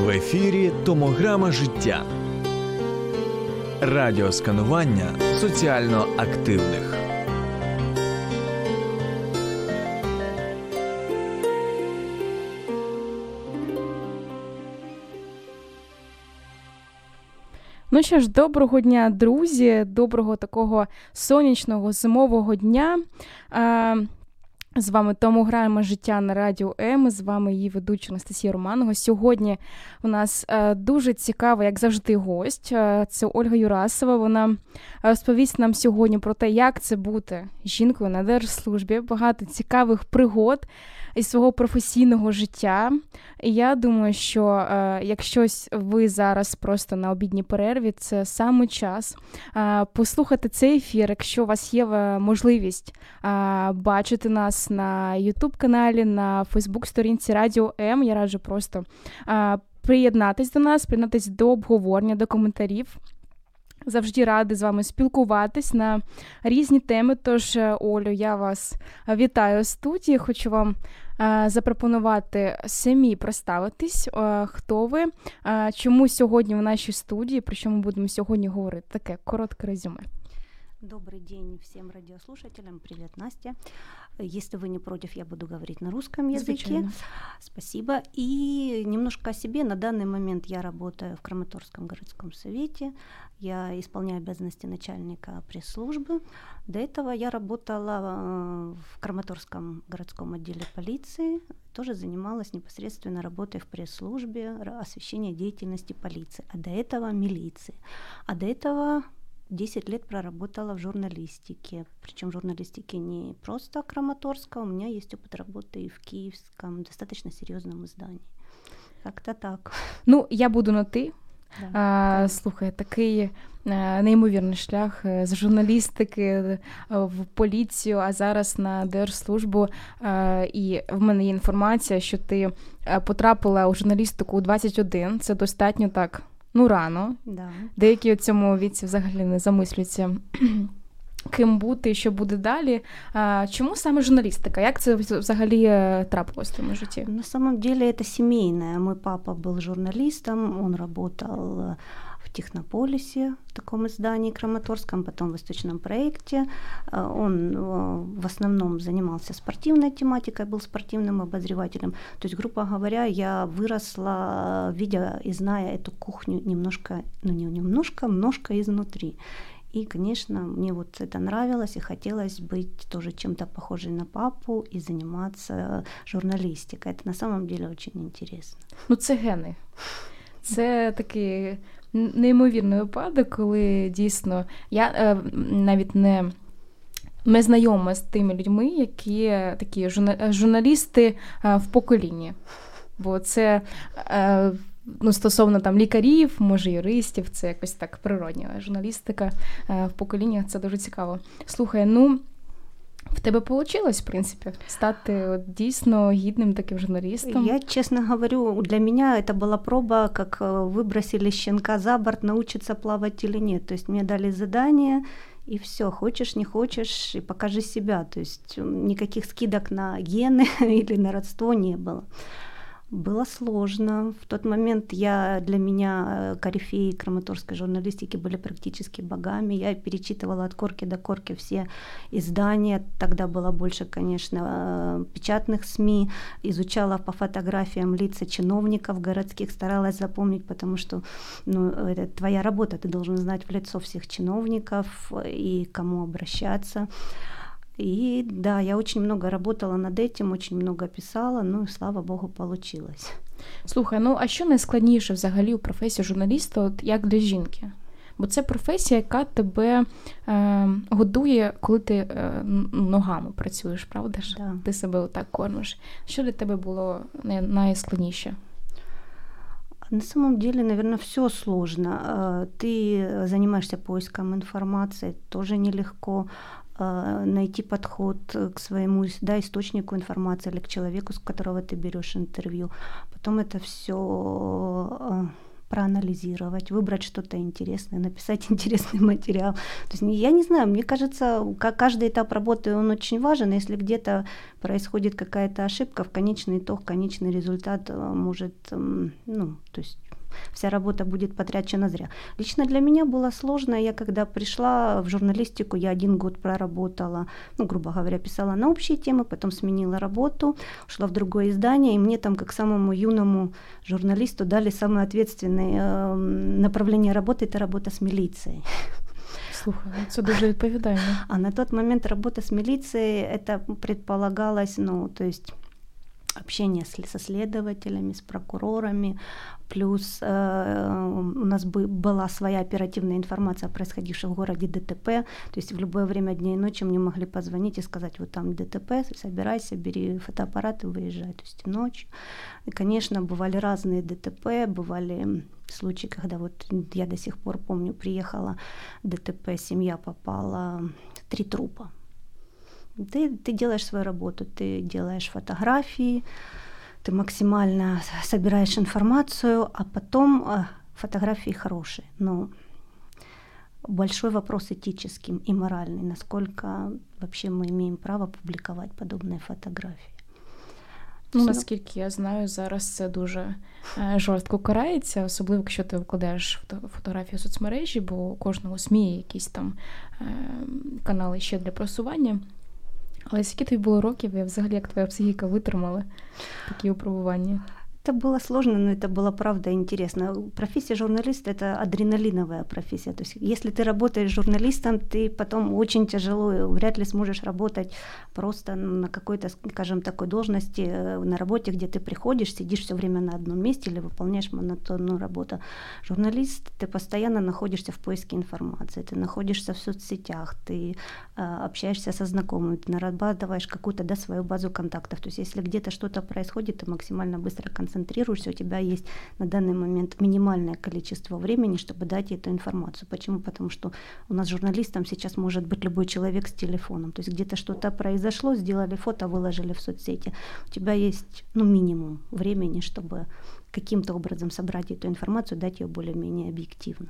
В ефірі «Томограма життя». Радіосканування соціально активних. Ну що ж, доброго дня, друзі, доброго такого сонячного зимового дня. З вами «Томограма життя» на Радіо М, з вами її ведуча Анастасія Романова. Сьогодні у нас дуже цікава, як завжди, гость. Це Ольга Юрасова. Вона розповість нам сьогодні про те, як це бути жінкою на держслужбі, багато цікавих пригод із свого професійного життя. І я думаю, що якщо ви зараз просто на обідній перерві, це саме час послухати цей ефір, якщо у вас є можливість бачити нас на YouTube-каналі, на Facebook-сторінці Радіо М. Я раджу просто приєднатись до нас, приєднатись до обговорення, до коментарів. Завжди ради з вами спілкуватись на різні теми. Тож, Олю, я вас вітаю в студії. Хочу вам запропонувати самі представитись, хто ви, чому сьогодні в нашій студії, про що ми будемо сьогодні говорити. Таке коротке резюме. Добрый день всем радиослушателям. Привет, Настя. Если вы не против, я буду говорить на русском языке. Звичайно. Спасибо. И немножко о себе. На данный момент я работаю в Краматорском городском совете. Я исполняю обязанности начальника пресс-службы. До этого я работала в Краматорском городском отделе полиции. Тоже занималась непосредственно работой в пресс-службе, освещения деятельности полиции. А до этого милиции. А до этого 10 лет проработала в журналистике. Причем в журналистике не просто Краматорска, у меня есть опыт работы и в киевском, достаточно серьезном издании. Как-то так. Ну, я буду на «ти». Да. Слухай, такий неймовірний шлях з журналістики в поліцію, а зараз на держслужбу. І в мене є інформація, що ти потрапила у журналістику у 21. Це достатньо так, рано. Да. Деякі у цьому віці взагалі не замислюються, ким бути і що буде далі. Чому саме журналістика? Як це взагалі трапилось в твоєму житті? На самом деле это семейное. Мой папа был журналистом, он работал в Технополисе, в таком издании Краматорском, потом в Восточном проекте. Он в основном занимался спортивной тематикой, был спортивным обозревателем. То есть, грубо говоря, я выросла, видя и зная эту кухню немножко, немножко изнутри. И, конечно, мне вот это нравилось, и хотелось быть тоже чем-то похожей на папу и заниматься журналистикой. Это на самом деле очень интересно. Це гени. Це такий неймовірний випадок, коли дійсно я навіть не знайома з тими людьми, які такі журналісти в поколінні. Бо це стосовно там лікарів, може юристів, це якось так природньо. Журналістика в поколіннях – це дуже цікаво. Слухай, в тебе вийшло, в принципі, стати дійсно гідним таким журналістом? Я, честно говорю, для меня это была проба, как выбросили щенка за борт, научиться плавать или нет. То есть мне дали задание, и все, хочешь, не хочешь, и покажи себя. То есть никаких скидок на гены или на родство не было. Было сложно. В тот момент для меня корифеи краматорской журналистики были практически богами. Я перечитывала от корки до корки все издания. Тогда было больше, конечно, печатных СМИ. Изучала по фотографиям лица чиновников городских, старалась запомнить, потому что это твоя работа, ты должен знать в лицо всех чиновников и к кому обращаться. И да, я очень много работала над этим, очень много писала, и слава Богу, получилось. Слухай, а що найскладніше взагалі у професії журналіста, як для жінки? Бо це професія, яка тебе годує, коли ти ногами працюєш, правда ж? Да. Ти себе отак кормиш. Що для тебе було найскладніше? На самом деле, наверное, все сложно. Ты занимаешься поиском информации, тоже нелегко. Найти подход к своему источнику информации или к человеку, с которого ты берешь интервью. Потом это все проанализировать, выбрать что-то интересное, написать интересный материал. То есть я не знаю, мне кажется, каждый этап работы, он очень важен. Если где-то происходит какая-то ошибка, в конечный итог, конечный результат может, то есть вся работа будет потрачена зря. Лично для меня было сложно. Я когда пришла в журналистику, я 1 год проработала, грубо говоря, писала на общие темы, потом сменила работу, ушла в другое издание, и мне там, как самому юному журналисту, дали самое ответственное направление работы – это работа с милицией. Слухай, це дуже відповідально. А на тот момент работа с милицией, это предполагалось, то есть общение со следователями, с прокурорами, плюс у нас была своя оперативная информация о происходившем в городе ДТП, то есть в любое время дня и ночи мне могли позвонить и сказать, вот там ДТП, собирайся, бери фотоаппарат и выезжай, то есть ночью. И, конечно, бывали разные ДТП, бывали случаи, когда вот я до сих пор помню, приехала ДТП, семья попала, 3 трупа. Ты делаешь свою работу, ты делаешь фотографии, ты максимально собираешь информацию, а потом фотографии хорошие. Но большой вопрос этический и моральный, насколько вообще мы имеем право публиковать подобные фотографії. Наскільки я знаю, зараз це дуже жорстко карається, особливо, якщо ти викладаєш фотографії в соцмережі, бо у кожного СМІ є якісь там канали ще для просування. Але скільки тобі було років, і взагалі як твоя психіка витримала такі випробування? Это было сложно, но это было, правда, интересно. Профессия журналиста – это адреналиновая профессия. То есть если ты работаешь журналистом, ты потом очень тяжело, вряд ли сможешь работать просто на какой-то, скажем, такой должности, на работе, где ты приходишь, сидишь все время на одном месте или выполняешь монотонную работу. Журналист, ты постоянно находишься в поиске информации, ты находишься в соцсетях, ты общаешься со знакомыми, ты нарабатываешь какую-то свою базу контактов. То есть если где-то что-то происходит, ты максимально быстро концентрируешься, у тебя есть на данный момент минимальное количество времени, чтобы дать эту информацию. Почему? Потому что у нас журналистом сейчас может быть любой человек с телефоном. То есть где-то что-то произошло, сделали фото, выложили в соцсети. У тебя есть минимум времени, чтобы каким-то образом собрать эту информацию, дать ее более-менее объективно.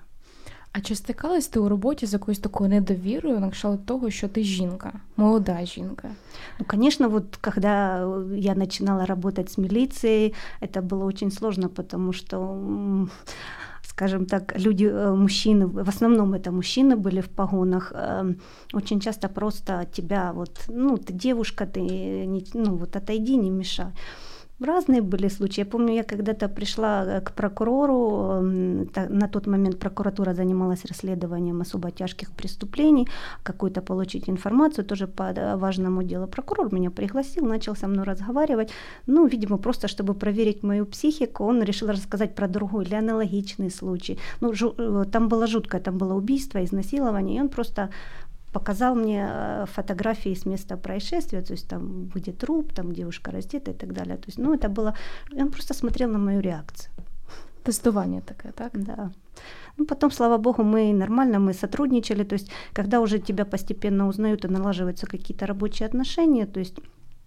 А чи стикалась ти у роботі з якоюсь такою недовірою на кшталт того, що ти жінка, молода жінка? Конечно, вот когда я начинала работать с милицией, это было очень сложно, потому что, скажем так, люди, мужчины, в основном это мужчины были в погонах, очень часто просто тебя ты девушка, ты отойди, не мешай. Разные были случаи. Я помню, я когда-то пришла к прокурору, на тот момент прокуратура занималась расследованием особо тяжких преступлений, какую-то получить информацию тоже по важному делу. Прокурор меня пригласил, начал со мной разговаривать, видимо, просто чтобы проверить мою психику, он решил рассказать про другой или аналогичный случай. Там было жутко, там было убийство, изнасилование, и он просто показал мне фотографии с места происшествия, то есть там, где труп, там девушка раздета и так далее. То есть, это было... Он просто смотрел на мою реакцию. Тестование такое, так? Да. Потом, слава богу, мы сотрудничали, то есть, когда уже тебя постепенно узнают и налаживаются какие-то рабочие отношения, то есть,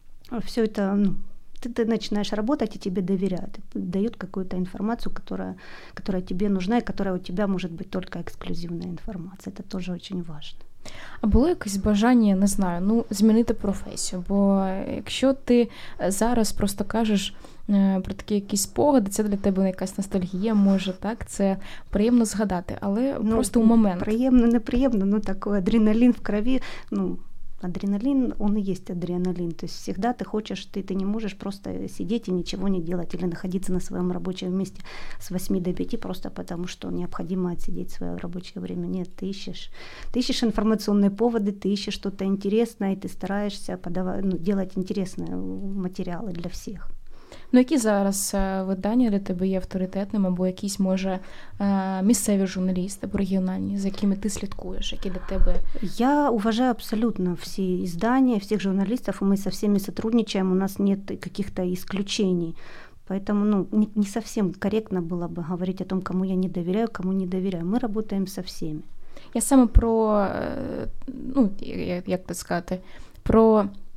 все это, ты начинаешь работать, и тебе доверяют, дают какую-то информацию, которая тебе нужна, и которая у тебя может быть только эксклюзивная информация. Это тоже очень важно. А було якесь бажання, не знаю, змінити професію? Бо якщо ти зараз просто кажеш про такі якісь спогади, це для тебе якась ностальгія, може, так? Це приємно згадати, але просто у момент. Приємно, неприємно, такой адреналин в крови, адреналин, он и есть адреналин. То есть всегда ты хочешь, ты не можешь просто сидеть и ничего не делать или находиться на своем рабочем месте с 8 до 5 просто потому, что необходимо отсидеть свое рабочее время. Нет, ты ищешь информационные поводы, ты ищешь что-то интересное, и ты стараешься делать интересные материалы для всех. Які зараз видання для тебе є авторитетними, або якісь, може, місцеві журналісти, або регіональні, за якими ти слідкуєш, які для тебе? Я уважаю абсолютно все издания, всех журналистов, и мы со всеми сотрудничаем, у нас нет каких-то исключений. Поэтому не совсем корректно было бы говорить о том, кому я не доверяю, кому не доверяю. Мы работаем со всеми. Я саме про, як так сказати, про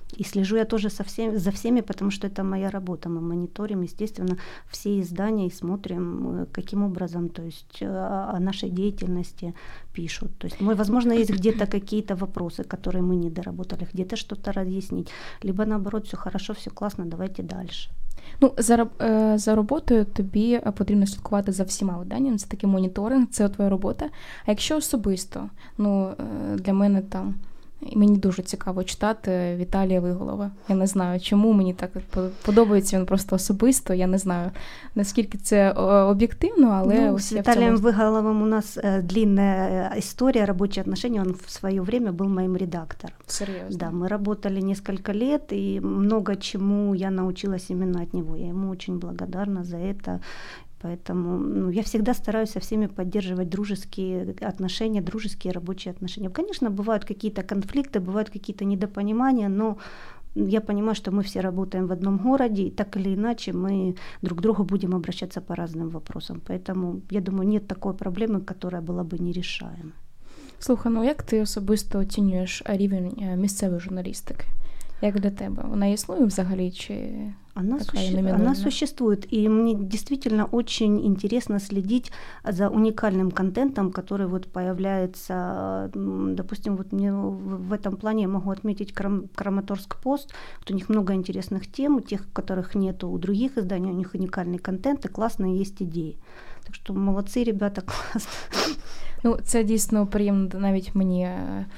И слежу я тоже за всеми, потому что это моя работа. Мы мониторим, естественно, все издания и смотрим, каким образом, то есть о нашей деятельности пишут. То есть, возможно, есть где-то какие-то вопросы, которые мы не доработали, где-то что-то разъяснить. Либо наоборот, все хорошо, все классно, давайте дальше. Ну, за роботою тобі потрібно слідкувати за всіма виданнями, це такий моніторинг, це твоя робота. А якщо особисто, для мене мені дуже цікаво читати Віталія Виголова. Я не знаю, чому мені так подобається він просто особисто. Я не знаю, наскільки це об'єктивно, але ось с Виталием Выголовым у нас длинная история, рабочие отношения. Он в свое время был моим редактором. Серьезно? Да, мы работали несколько лет, и много чему я научилась именно от него. Я ему очень благодарна за это. Поэтому я всегда стараюсь со всеми поддерживать дружеские отношения, дружеские рабочие отношения. Конечно, бывают какие-то конфликты, бывают какие-то недопонимания, но я понимаю, что мы все работаем в одном городе, и так или иначе мы друг к другу будем обращаться по разным вопросам. Поэтому, я думаю, нет такой проблемы, которая была бы нерешаема. Слухай, як ти особисто оцінюєш рівень місцевої журналістики? Як для тебе? Вона існує взагалі, чи она существует, и мне действительно очень интересно следить за уникальным контентом, который появляется. Допустим, мне в этом плане я могу отметить Краматорск Пост. У них много интересных тем, тех, которых нету у других изданий, у них уникальный контент и классные есть идеи. Так что молодцы, ребята, классно. Це дійсно приємно навіть мені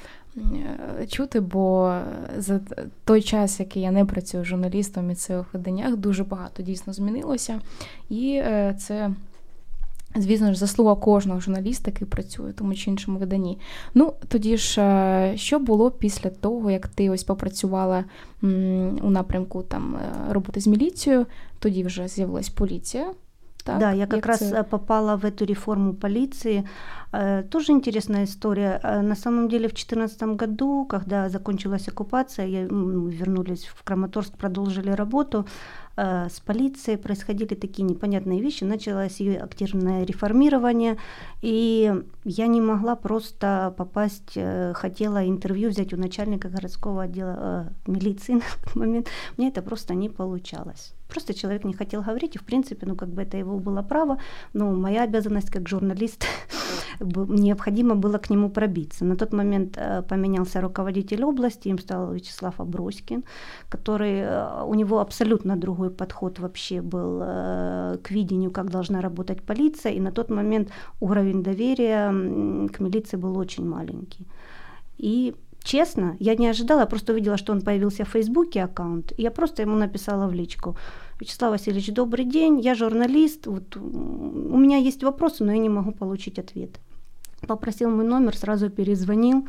чути, бо за той час, який я не працюю журналістом в місцевих виданнях, дуже багато дійсно змінилося. І це, звісно ж, заслуга кожного журналіста, який працює в тому чи іншому виданні. Тоді ж, що було після того, як ти ось попрацювала у напрямку роботи з міліцією, тоді вже з'явилась поліція. Так, да, я как раз попала в эту реформу полиции. Тоже интересная история. На самом деле в 2014 году, когда закончилась оккупация, мы вернулись в Краматорск, продолжили работу. С полицией происходили такие непонятные вещи. Началось ее активное реформирование, и я не могла просто попасть, хотела интервью взять у начальника городского отдела милиции на тот момент. У меня это просто не получалось. Просто человек не хотел говорить, и в принципе, это его было право, но моя обязанность как журналист, необходимо было к нему пробиться. На тот момент поменялся руководитель области, им стал Вячеслав Аброськин, у него абсолютно другой подход вообще был к видению, как должна работать полиция, и на тот момент уровень доверия к милиции был очень маленький. И честно, я не ожидала, я просто увидела, что он появился в Фейсбуке аккаунт, и я просто ему написала в личку: Вячеслав Васильевич, добрый день, я журналист, у меня есть вопросы, но я не могу получить ответ. Попросил мой номер, сразу перезвонил,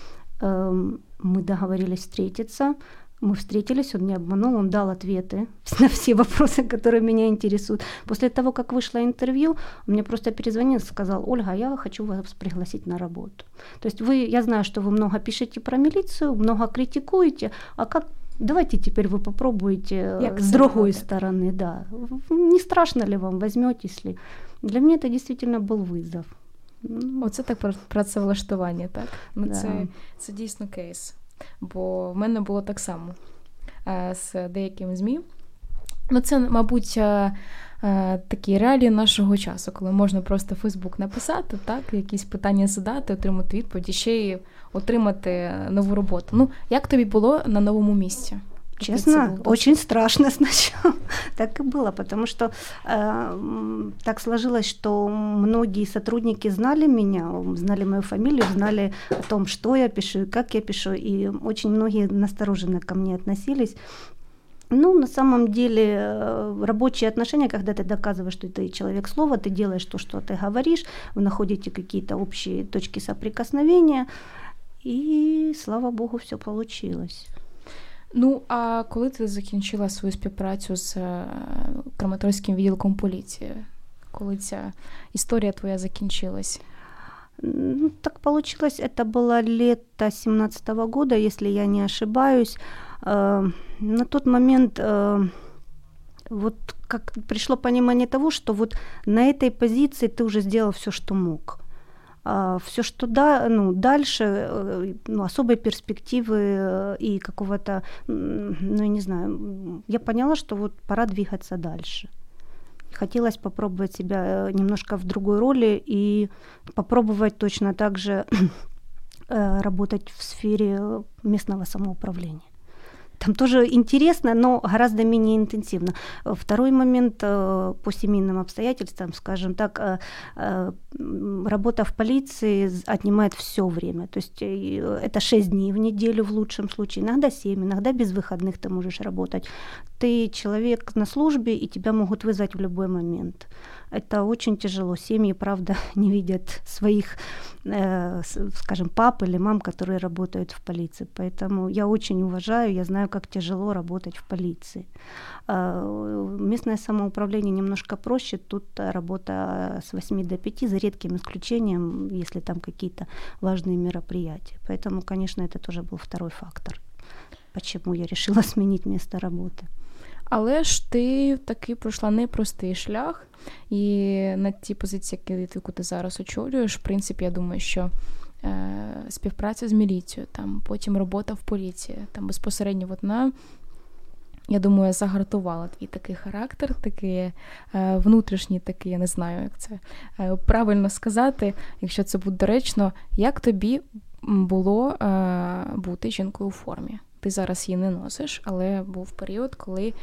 мы договорились встретиться, мы встретились, он не обманул, он дал ответы на все вопросы, которые меня интересуют. После того, как вышло интервью, он мне просто перезвонил и сказал: Ольга, я хочу вас пригласить на работу. То есть я знаю, что вы много пишете про милицию, много критикуете, давайте теперь вы попробуете с другой стороны. Да. Не страшно ли вам, возьметесь ли? Для меня это действительно был вызов. Оце так працевлаштування, так? Да. Це дійсно кейс. Бо в мене було так само з деякими ЗМІ. Це, мабуть, такі реалії нашого часу, коли можна просто в Фейсбук написати, так, якісь питання задати, отримати відповідь і ще й отримати нову роботу. Як тобі було на новому місці? Честно, очень страшно сначала. Так и было, потому что так сложилось, что многие сотрудники знали меня, знали мою фамилию, знали о том, что я пишу и как я пишу, и очень многие настороженно ко мне относились. На самом деле, рабочие отношения, когда ты доказываешь, что ты человек слова, ты делаешь то, что ты говоришь, вы находите какие-то общие точки соприкосновения, и, слава богу, все получилось. А коли ти закінчила свою співпрацю з Краматорським відділком поліції? Коли ця історія твоя закінчилась? Так получилось, это было лето 2017 года, если я не ошибаюсь. На тот момент как пришло понимание того, что на этой позиции ты уже сделал все, что мог. Все, что дальше, особой перспективы и какого-то, я не знаю, я поняла, что вот пора двигаться дальше. Хотелось попробовать себя немножко в другой роли и попробовать точно так же работать в сфере местного самоуправления. Там тоже интересно, но гораздо менее интенсивно. Второй момент по семейным обстоятельствам, скажем так, работа в полиции отнимает все время. То есть это 6 дней в неделю в лучшем случае, иногда 7, иногда без выходных ты можешь работать. Ты человек на службе, и тебя могут вызвать в любой момент. Это очень тяжело. Семьи, правда, не видят своих, скажем, пап или мам, которые работают в полиции. Поэтому я очень уважаю, я знаю, как тяжело работать в полиции. Местное самоуправление немножко проще. Тут работа с 8 до 5, за редким исключением, если там какие-то важные мероприятия. Поэтому, конечно, это тоже был второй фактор, почему я решила сменить место работы. Але ж ти таки пройшла непростий шлях, і на тій позиції, яку ти зараз очолюєш, в принципі, я думаю, що співпраця з міліцією, там, потім робота в поліції, там безпосередньо вона, я думаю, загартувала твій такий характер, такий внутрішній, такий, я не знаю, як це правильно сказати, якщо це буде доречно, як тобі було бути жінкою у формі? Ти зараз її не носиш, але був період, коли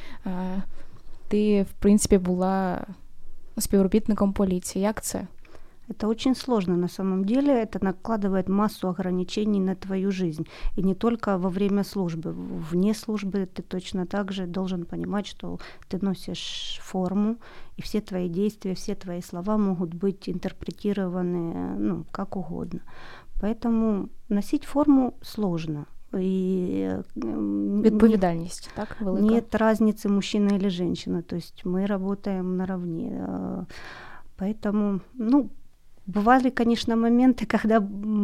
ти, в принципі, була співробітником поліції. Як це? Это очень сложно на самом деле, это накладывает массу ограничений на твою жизнь. И не только во время службы. Вне службы ты точно так же должен понимать, что ты носишь форму, и все твои действия, все твои слова могут быть интерпретированы как угодно. Поэтому носить форму сложно. И відповідальність, так, велика? Нет разницы, мужчина или женщина, то есть мы работаем наравне. Поэтому, бывали, конечно, моменты, когда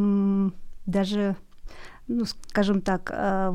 даже, скажем так,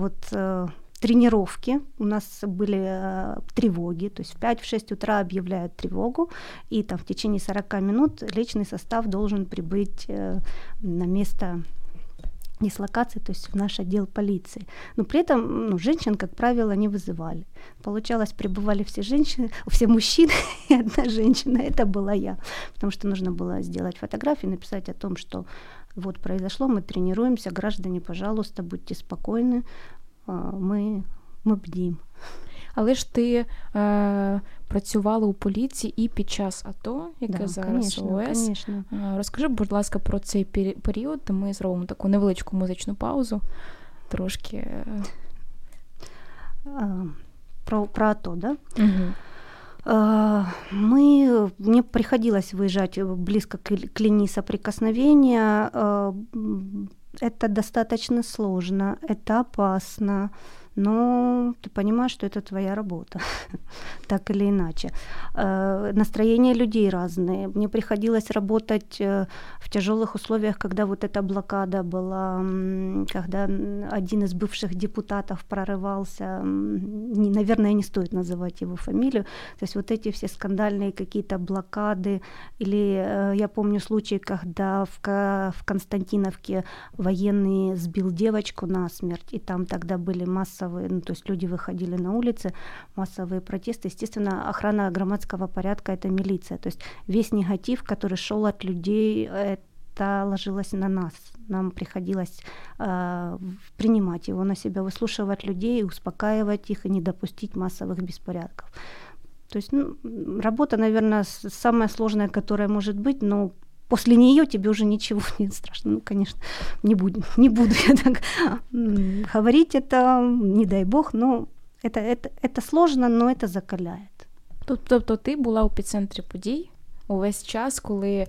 тренировки, у нас были тревоги, то есть в 5-6 утра объявляют тревогу, и там в течение 40 минут личный состав должен прибыть на место дислокации, то есть в наш отдел полиции. Но при этом женщин, как правило, не вызывали. Получалось, прибывали все женщины, все мужчины и одна женщина, это была я. Потому что нужно было сделать фотографии, написать о том, что вот произошло, мы тренируемся, граждане, пожалуйста, будьте спокойны, мы бдім. Але ж ти працювала у поліції і під час АТО, яке зараз ООС. Конечно. Розкажи, будь ласка, про цей період. Ми зробимо таку невеличку музичну паузу. Трошки. Про АТО, да? Угу. Мне приходилось выезжать близко к линии соприкосновения. Это достаточно сложно, это опасно, но ты понимаешь, что это твоя работа, так или иначе. Настроения людей разные. Мне приходилось работать в тяжелых условиях, когда вот эта блокада была, когда один из бывших депутатов прорывался, наверное, не стоит называть его фамилию, то есть вот эти все скандальные какие-то блокады, или я помню случай, когда в Константиновке военный сбил девочку насмерть, и там тогда были массовые, то есть люди выходили на улицы, массовые протесты. Естественно, охрана громадского порядка — это милиция. То есть весь негатив, который шел от людей, это ложилось на нас. Нам приходилось принимать его на себя, выслушивать людей, успокаивать их и не допустить массовых беспорядков. То есть работа, наверное, самая сложная, которая может быть, но после нее тебе уже ничего не страшно. Конечно, не буду я так говорить это, не дай Бог, но это сложно, но это закаляет. Тобто ти була у епіцентрі подій увесь час, коли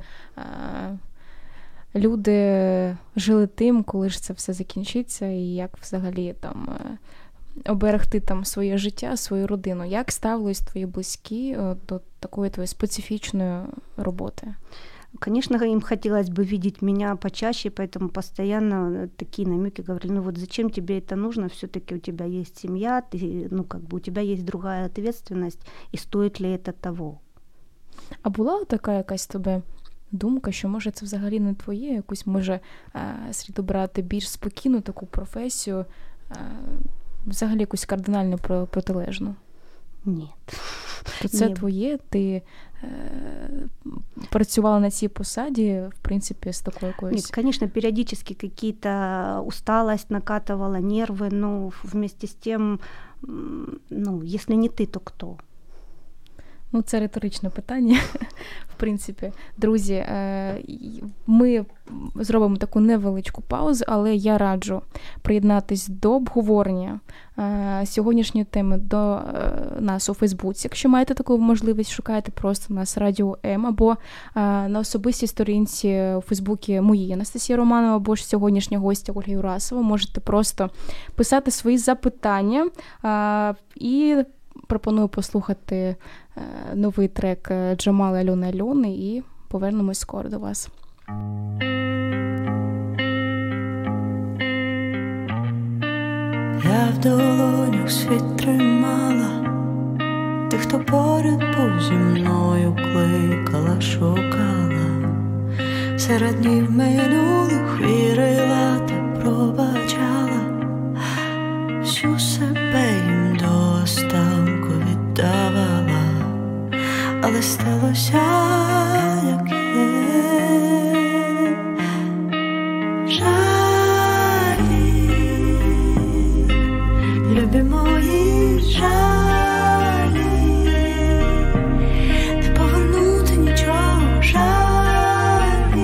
люди жили тим, коли ж це все закінчиться, і як взагалі там оберегти там своє життя, свою родину. Як ставились твої близькі до такої твоєї специфічної роботи? Конечно, им хотелось бы видеть меня почаще, поэтому постоянно такие намеки говорили, вот зачем тебе это нужно, все-таки у тебя есть семья, у тебя есть другая ответственность, и стоит ли это того? А була така якась тебе думка, що, може, це взагалі не твоє, якусь, може, слід обрати більш спокійну таку професію, взагалі якусь кардинально протилежну? Ні. То це твоє, ти працювала на цій посаді, в принципі, з такою якоюсь... Нет, конечно, периодически какие-то усталость накатывала, нервы, но вместе с тем, если не ты, то кто? Це риторичне питання, в принципі. Друзі, ми зробимо таку невеличку паузу, але я раджу приєднатись до обговорення сьогоднішньої теми до нас у Фейсбуці. Якщо маєте таку можливість, шукайте просто нас Радіо М, або на особистій сторінці у Фейсбуці моїй Анастасії Романова, або ж сьогоднішня гостя Ольга Юрасова. Можете просто писати свої запитання і пропоную послухати новий трек Джамала Альони і повернемось скоро до вас. Я в долонях світ тримала, тих, хто поряд був зі мною, кликала, шукала. Серед днів минулих вірила та пробачала, всю себе їм до останку віддавала, але сталося, як є. Жалі, любі мої жалі, не повернути нічого, жалі,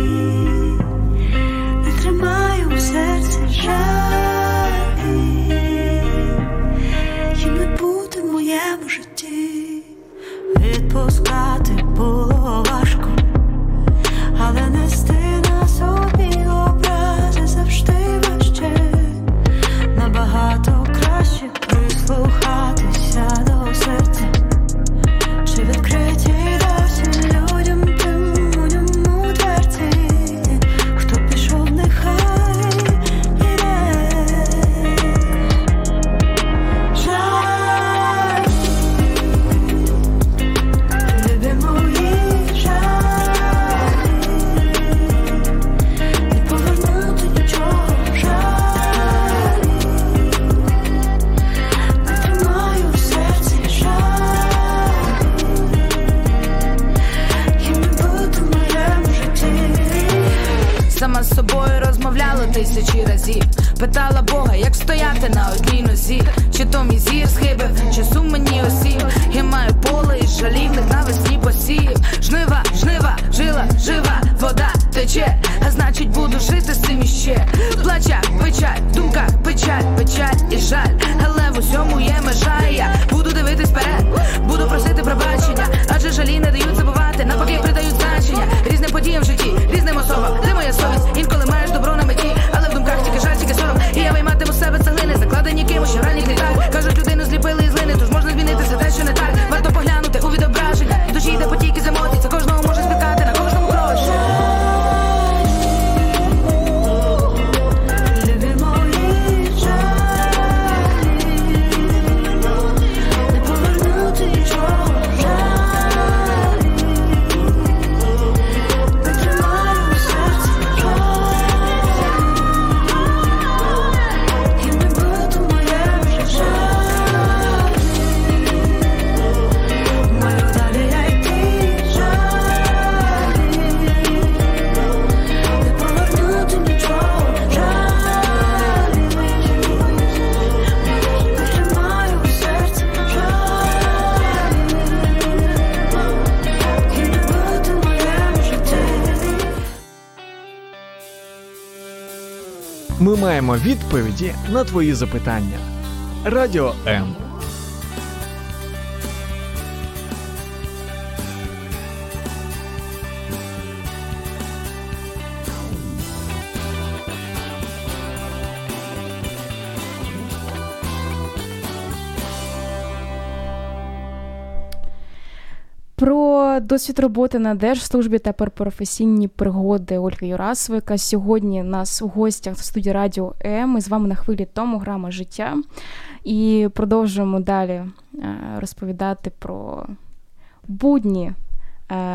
не тримаю в серці жалі, їм не бути в моєму житті. Відпускати було важко, але нести на собі образи завжди важче. Набагато краще прислухатися до серця, чи відкриті досі людям, тим у дверці. Хто пішов, нехай іде. Жаль, любі мої жаль, не повернути нічого, жаль, не тримаю в серці жаль, їм не бути в моєму житті. Сама з собою розмовляла тисячі разів, питала Бога, як стояти на одній нозі. Чи то мій зір схибив, чи сум мені осів. Я маю поле із жалівних навесні посів. Жнива, жнива, жила, жива, вода тече, а значить буду жити з цим іще. В плачах печаль, в думках печаль, печаль і жаль, але в усьому є межа. І я буду дивитись вперед, буду просити пробачення, адже жалі не дають забувати, навпаки придають значення різним подіям в житті, різним особам. Де моя совість? Інколи маєш добро на меті, але в думках тільки жаль, тільки сором. І я вийматиму з себе цеглини, закладені кимось, що в ранніх літах. Кажуть, людину зліпили із глини, тож можна змінити все те, що не так. Варто поглянути у відображення, в душі йде потік із емоцій, це кожного може спіткати на кожному кроці. Любі мої жалі, не повернути нічого, жалі, не тримаю в серці жаль, їм не бути в моєму жалі, маю далі я йти жалі, не повернути нічого, жалі, не тримаю в серці жалі, їм не бути в моєму житті. Ми маємо відповіді на твої запитання. Радіо М. Про досвід роботи на Держслужбі та про професійні пригоди Ольги Юрасової, яка сьогодні у нас у гостях в студії Радіо М. Ми з вами на хвилі Томограма життя. І продовжуємо далі розповідати про будні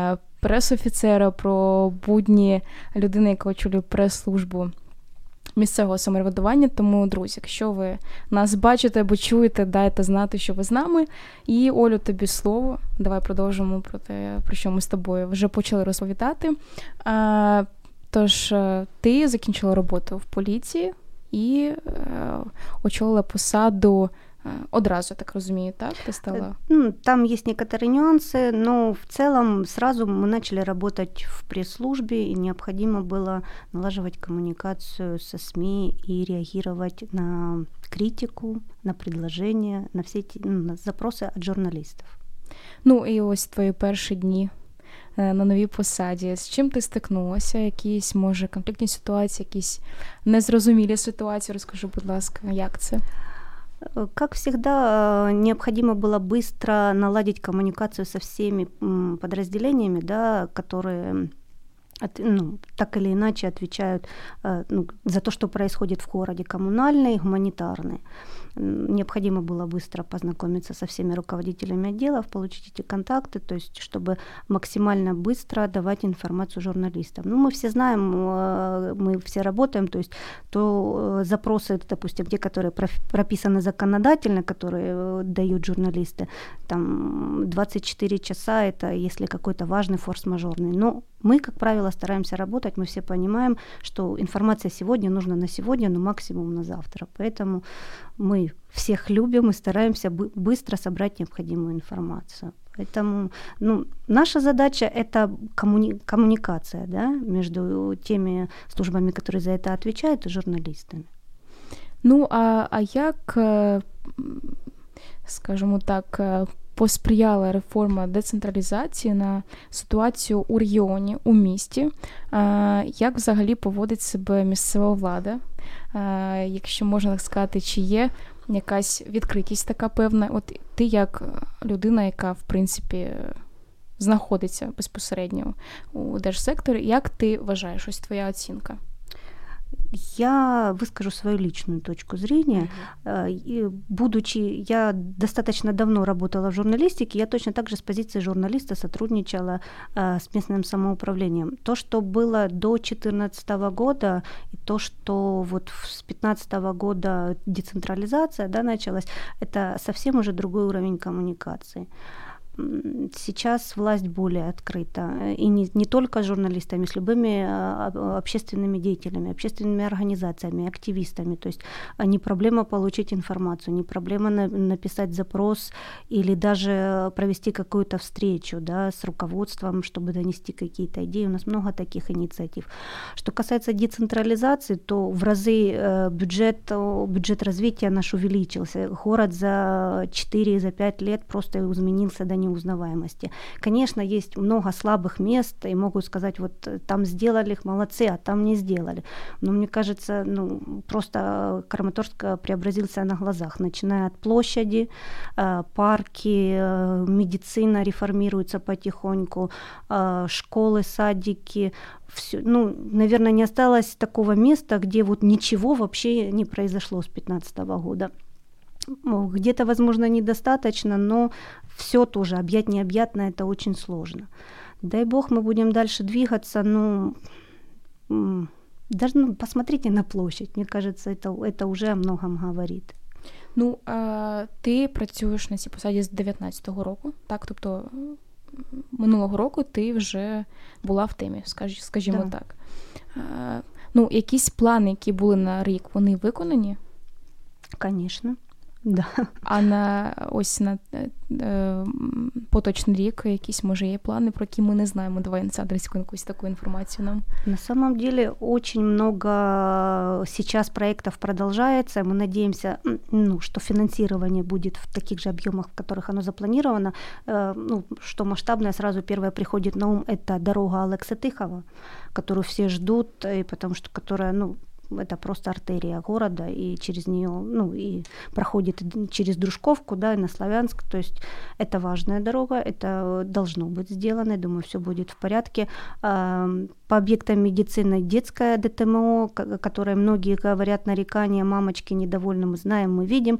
прес-офіцера, про будні людини, яка очолює прес-службу місцевого самоврядування. Тому, друзі, якщо ви нас бачите або чуєте, дайте знати, що ви з нами. І, Олю, тобі слово. Давай продовжимо про те, про що ми з тобою вже почали розповідати. Тож, ти закінчила роботу в поліції і очолила посаду одразу, так розумію, так? Ты стала? Там есть некоторые нюансы, но в целом сразу мы начали работать в пресс-службе, и необходимо было налаживать коммуникацию со СМИ и реагировать на критику, на предложения, на все эти на запросы от журналистов. Ну, і ось твої перші дні на новій посаді. З чим ти стикнулася? Якісь, може, конфліктні ситуації, якісь незрозумілі ситуації? Розкажи, будь ласка, як це? Как всегда, необходимо было быстро наладить коммуникацию со всеми подразделениями, да, которые так или иначе отвечают за то, что происходит в городе, коммунальные, гуманитарные. Необходимо было быстро познакомиться со всеми руководителями отделов, получить эти контакты, то есть чтобы максимально быстро давать информацию журналистам. Мы все знаем, мы все работаем, то есть то запросы, допустим, те, которые прописаны законодательно, которые дают журналисты, там 24 часа, это если какой-то важный форс-мажорный. Но мы, как правило, стараемся работать, мы все понимаем, что информация сегодня нужна на сегодня, но максимум на завтра. Поэтому мы всех любим и стараемся быстро собрать необходимую информацию. Поэтому наша задача – это коммуникация, да, между теми службами, которые за это отвечают, и журналистами. А як, скажімо так, посприяла реформа децентралізації на ситуацію у регіоні, у місті? Як взагалі поводить себе місцева влада? Якщо можна так сказати, чи є якась відкритість така певна? От ти як людина, яка, в принципі, знаходиться безпосередньо у держсекторі, як ти вважаєш, ось твоя оцінка? Я выскажу свою личную точку зрения. Я достаточно давно работала в журналистике, я точно так же с позиции журналиста сотрудничала с местным самоуправлением. То, что было до 2014 года, и то, что вот с 2015 года децентрализация, да, началась, это совсем уже другой уровень коммуникации. Сейчас власть более открыта, и не только с журналистами, с любыми общественными деятелями, общественными организациями, активистами. То есть не проблема получить информацию, не проблема написать запрос или даже провести какую-то встречу, да, с руководством, чтобы донести какие-то идеи. У нас много таких инициатив. Что касается децентрализации, то в разы бюджет развития наш увеличился. Город за 4-5 лет просто изменился до неузнаваемости. Конечно, есть много слабых мест, и могут сказать, вот там сделали их, молодцы, а там не сделали. Но мне кажется, просто Краматорск преобразился на глазах, начиная от площади, парки, медицина реформируется потихоньку, школы, садики. Всё, наверное, не осталось такого места, где вот ничего вообще не произошло с 2015 года. Где-то, возможно, недостаточно, но все тоже объять необъятное, это очень сложно. Дай бог, мы будем дальше двигаться, даже посмотрите на площадь, мне кажется, это уже о многом говорит. Ти працюєш на цій посаді з 19-го року, так? Тобто минулого року ти вже була в темі, скажімо так. Якісь плани, які були на рік, вони виконані? Конечно. Да. А на поточний рік якісь, може, є плани, про які ми не знаємо? Давай, Сандра, якусь таку інформацію нам. На самом деле очень много сейчас проектов продолжается. Мы надеемся, что финансирование будет в таких же объемах, в которых оно запланировано. Что масштабное, сразу первое приходит на ум, это дорога Алекса-Тихова, которую все ждут, потому что которая, это просто артерия города, и через нее, и проходит через Дружковку, да, и на Славянск. То есть это важная дорога, это должно быть сделано, я думаю, все будет в порядке. По объектам медицины детская ДТМО, которой многие говорят нарекания, мамочки недовольны, мы знаем, мы видим.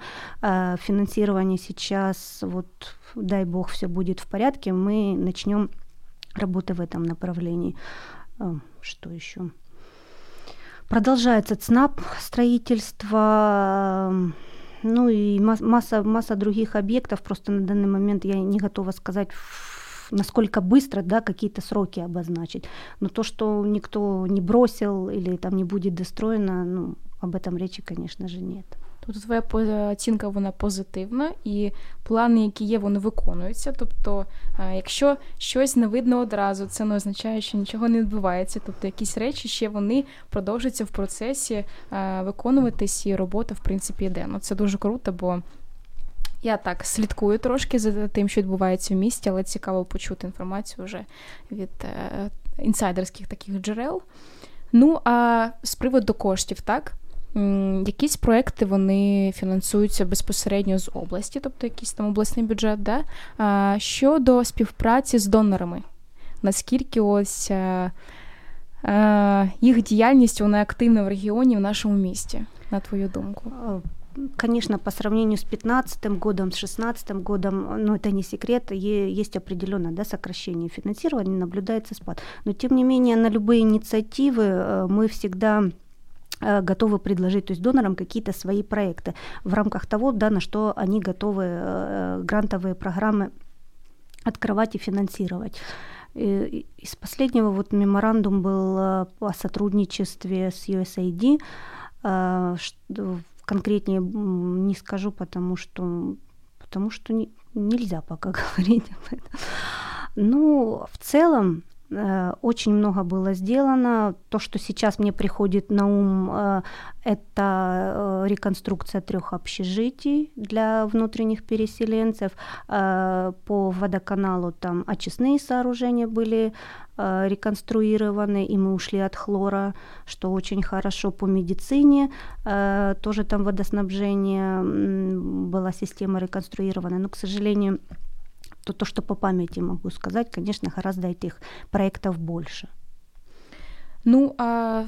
Финансирование сейчас, дай бог, все будет в порядке, мы начнем работы в этом направлении. Что еще? Продолжается ЦНАП строительство, ну и масса других объектов. Просто на данный момент я не готова сказать, насколько быстро, да, какие-то сроки обозначить. Но то, что никто не бросил или там не будет достроено, ну, об этом речі, конечно же, нет. Тобто твоя оцінка, вона позитивна, і плани, які є, вони виконуються. Тобто, якщо щось не видно одразу, це не означає, що нічого не відбувається. Тобто, якісь речі ще вони продовжуються в процесі виконуватись, і робота, в принципі, йде. Ну, це дуже круто, бо я так слідкую трошки за тим, що відбувається в місті, але цікаво почути інформацію вже від інсайдерських таких джерел. Ну, а з приводу коштів, так? Якісь проекти, вони фінансуються безпосередньо з області, тобто якийсь там обласний бюджет, да? Щодо співпраці з донорами, наскільки ось їх діяльність, вона активна в регіоні, в нашому місті, на твою думку? Конечно, по сравнению с 2015 годом, с 2016 годом, ну, это не секрет, есть определенное, да, сокращение финансирования, наблюдается спад. Но, тем не менее, на любые инициативы мы всегда готовы предложить, то есть донорам какие-то свои проекты в рамках того, да, на что они готовы грантовые программы открывать и финансировать. Из последнего вот меморандум был о сотрудничестве с USAID. Конкретнее не скажу, потому что нельзя пока говорить об этом. Ну, в целом, очень много было сделано. То, что сейчас мне приходит на ум, это реконструкция 3 общежитий для внутренних переселенцев. По водоканалу там очистные сооружения были реконструированы, и мы ушли от хлора, что очень хорошо. По медицине тоже там водоснабжение, была система реконструирована, но, к сожалению, то, что по памяти могу сказать, конечно, гораздо этих проектів більше. Ну, а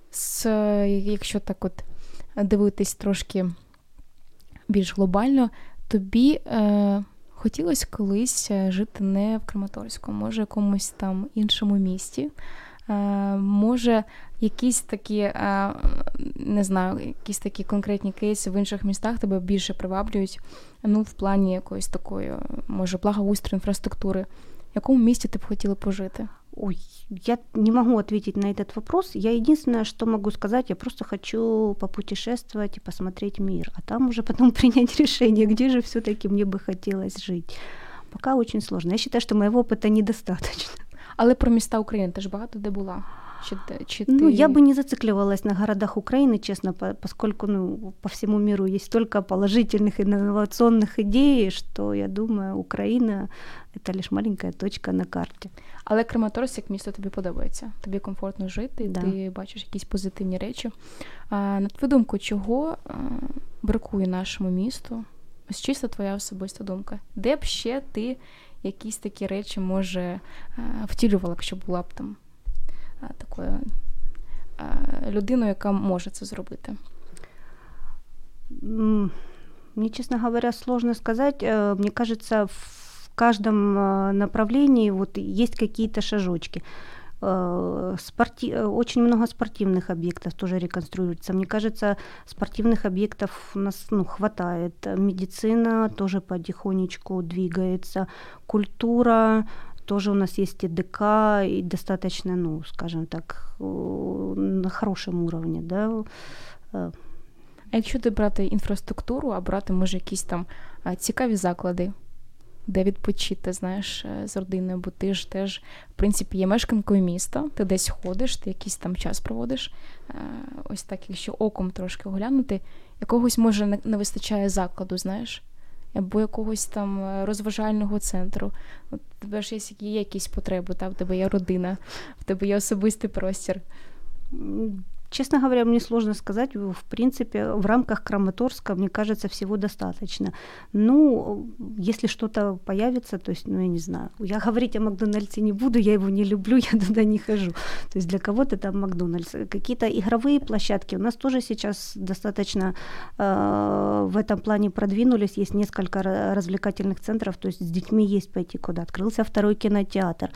якщо так от дивитись трошки більш глобально, тобі хотілося колись жити не в Краматорську, може, в якомусь там іншому місті, може, якісь такі, не знаю, якісь такі конкретні кейси в інших містах тебе більше приваблюють, ну, в плані якоїсь такої, може, благоустрою, інфраструктури. В якому місті ти б хотіла пожити? Ой, я не могу ответить на этот вопрос. Я единственное, что могу сказать, я просто хочу попутешествовать и посмотреть мир, а там уже потом принять решение, где же все-таки мне бы хотелось жить. Пока очень сложно. Я считаю, что моего опыта недостаточно. Але про міста України ти ж багато де була? Ну, я бы не зацикливалась на городах Украины, честно, поскольку по всему миру есть столько положительных инновационных идей, что, я думаю, Украина – это лишь маленькая точка на карте. Але Краматорськ як місто тобі подобається? Тобі комфортно жити, да. Ти бачиш якісь позитивні речі. На твою думку, чого бракує нашому місту? Ось чисто твоя особиста думка. Де б ще ти якісь такі речі, може, втілювала, якщо була б там такою людиною, яка може це зробити? Мне, честно говоря, сложно сказать. Мне кажется, в каждом направлении вот есть какие-то шажочки. Очень много спортивных объектов тоже реконструируется. Мне кажется, спортивных объектов у нас хватает. Медицина тоже потихонечку двигается. Культура тоже у нас есть и ДК, и достаточно, скажем так, на хорошем уровне, да. А якщо ти брати інфраструктуру, а брати, може, якісь там цікаві заклади, де відпочити, знаєш, з родиною, бо ти ж теж, в принципі, є мешканкою міста, ти десь ходиш, ти якийсь там час проводиш, ось так, якщо оком трошки оглянути, якогось, може, не вистачає закладу, знаєш, або якогось там розважального центру. От у тебе ж є якісь потреби, в тебе є родина, в тебе є особистий простір. Честно говоря, мне сложно сказать. В принципе, в рамках Краматорска, мне кажется, всего достаточно. Если что-то появится, то есть, я не знаю. Я говорить о Макдональдсе не буду, я его не люблю, я туда не хожу. То есть для кого-то там Макдональдс. Какие-то игровые площадки у нас тоже сейчас достаточно в этом плане продвинулись. Есть несколько развлекательных центров, то есть с детьми есть пойти куда. Открылся 2-й кинотеатр.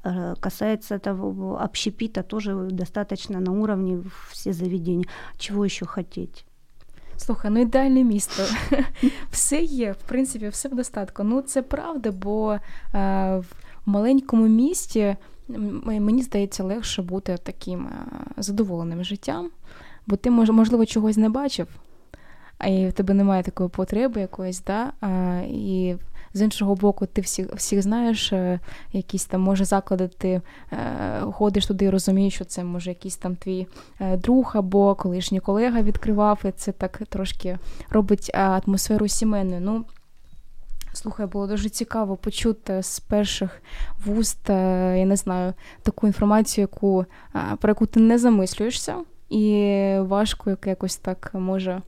Касается того общепита, тоже достаточно на уровне все заведения. Чего еще хотеть? Слухай, ну ідеальне місто. Все є, в принципі, все в достатку. Ну, це правда, бо в маленькому місті, мені здається, легше бути таким задоволеним життям, бо ти, можливо, чогось не бачив, і в тебе немає такої потреби якоїсь, да? І з іншого боку, ти всіх знаєш, якісь там, може, заклади, ти ходиш туди і розумієш, що це, може, якийсь там твій друг або колишній колега відкривав, і це так трошки робить атмосферу сімейною. Ну, слухай, було дуже цікаво почути з перших вуст, я не знаю, таку інформацію, про яку ти не замислюєшся, і важко якось так, може,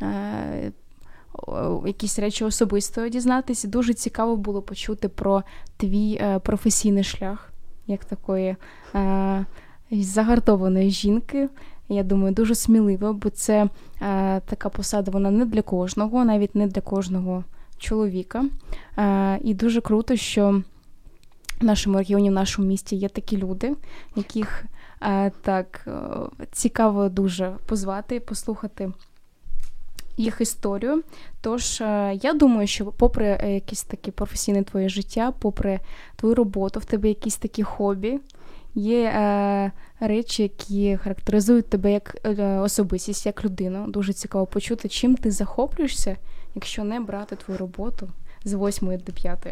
якісь речі особисто дізнатися. Дуже цікаво було почути про твій професійний шлях, як такої загартованої жінки. Я думаю, дуже сміливо, бо це така посада, вона не для кожного, навіть не для кожного чоловіка. І дуже круто, що в нашому регіоні, в нашому місті є такі люди, яких так цікаво дуже позвати, послухати їх історію. Тож, я думаю, що попри якесь таке професійне твоє життя, попри твою роботу, в тебе якісь такі хобі, є речі, які характеризують тебе як особистість, як людину. Дуже цікаво почути, чим ти захоплюєшся, якщо не брати твою роботу з 8 до 5.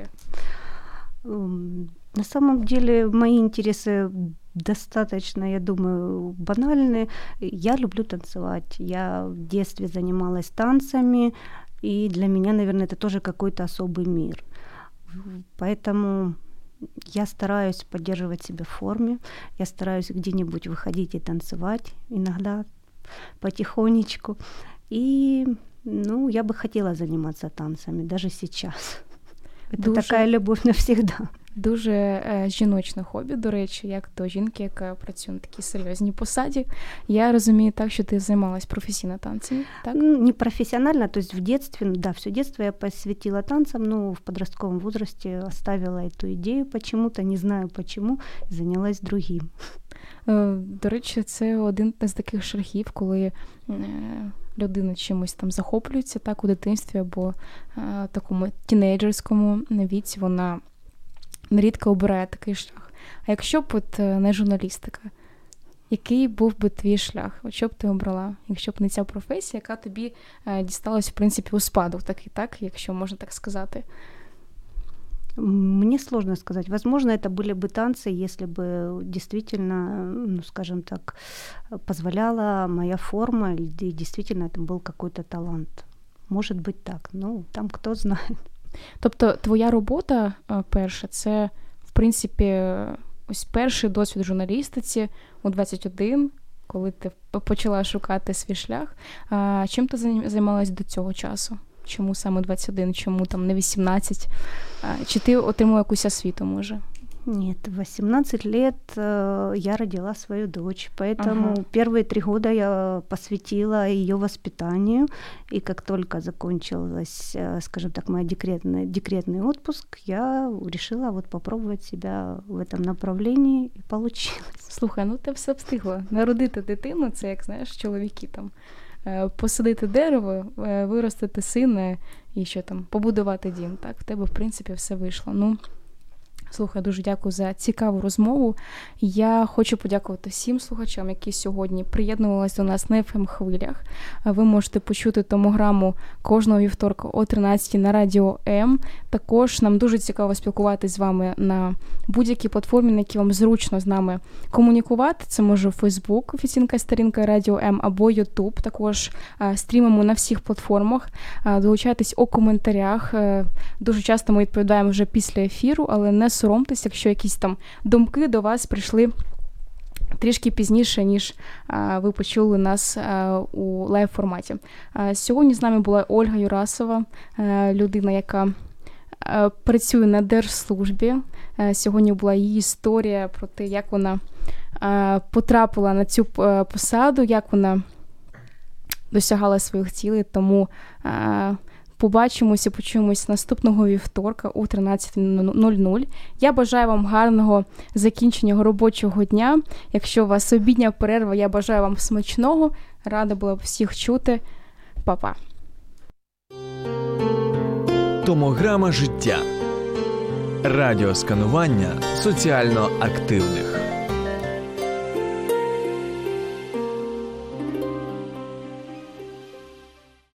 На самом деле, мои интересы достаточно, я думаю, банальные. Я люблю танцевать. Я в детстве занималась танцами, и для меня, наверное, это тоже какой-то особый мир. Поэтому я стараюсь поддерживать себя в форме, я стараюсь где-нибудь выходить и танцевать, иногда потихонечку. И, ну, я бы хотела заниматься танцами, даже сейчас. Это така любов навсігда. Дуже жіночне хобі, до речі, як до жінки, яка працює на такій серйозній посаді. Я розумію так, що ти займалась професійно танцями, так? Не профессионально, то есть в детстве, да, все детство я посвятила танцам, но в подростковом возрасте оставила эту идею почему-то, не знаю почему, занялась другим. До речі, це один з таких шляхів, коли людина чимось там захоплюється, так, у дитинстві або такому тінейджерському віці, вона нерідко обирає такий шлях. А якщо б не журналістика, який був би твій шлях? От що б ти обрала, якщо б не ця професія, яка тобі дісталась, в принципі, у спадок, так, якщо можна так сказати? Мне сложно сказать. Возможно, это были бы танцы, если бы действительно, ну, скажем так, позволяла моя форма, и действительно это был какой-то талант. Может быть так, ну, там кто знает. Тобто твоя робота перша, це, в принципі, ось перший досвід в журналістиці у 21, коли ти почала шукати свій шлях. Чим ти займалась до цього часу? Чому саме 21, чому там не 18? Чи ти отримала якусь освіту, може? Нет, в 18 лет я родила свою дочь, поэтому первые 3 года я посвятила ее воспитанию, и как только закончилась, скажем так, мой декретный отпуск, я решила вот попробовать себя в этом направлении, и получилось. Слухай, ну ти все встигла. Народити дитину, це як, знаєш, чоловіки там, посадити дерево, виростити сина і що там, побудувати дім. Так, в тебе, в принципі, все вийшло. Ну, слухай, дуже дякую за цікаву розмову. Я хочу подякувати всім слухачам, які сьогодні приєднувалися до нас на FM-хвилях. Ви можете почути томограму кожного вівторка о 13 на Радіо М. Також нам дуже цікаво спілкуватися з вами на будь-якій платформі, на якій вам зручно з нами комунікувати. Це може Facebook, офіційна сторінка Радіо М, або YouTube. Також стрімимо на всіх платформах. Долучайтесь у коментарях. Дуже часто ми відповідаємо вже після ефіру, але не соромтесь, якщо якісь там думки до вас прийшли трішки пізніше, ніж ви почули нас у лайв-форматі. Сьогодні з нами була Ольга Юрасова, людина, яка працює на держслужбі. Сьогодні була її історія про те, як вона потрапила на цю посаду, як вона досягала своїх цілей, тому Побачимося, почуємось наступного вівторка о 13:00. Я бажаю вам гарного закінчення робочого дня. Якщо у вас обідня перерва, я бажаю вам смачного. Рада була б всіх чути. Па-па. Томограма життя. Радіосканування соціально активних.